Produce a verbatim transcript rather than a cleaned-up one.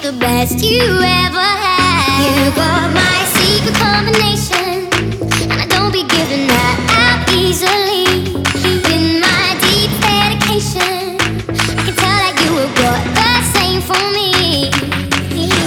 the best you ever had. You got my secret combination, and I don't be giving that.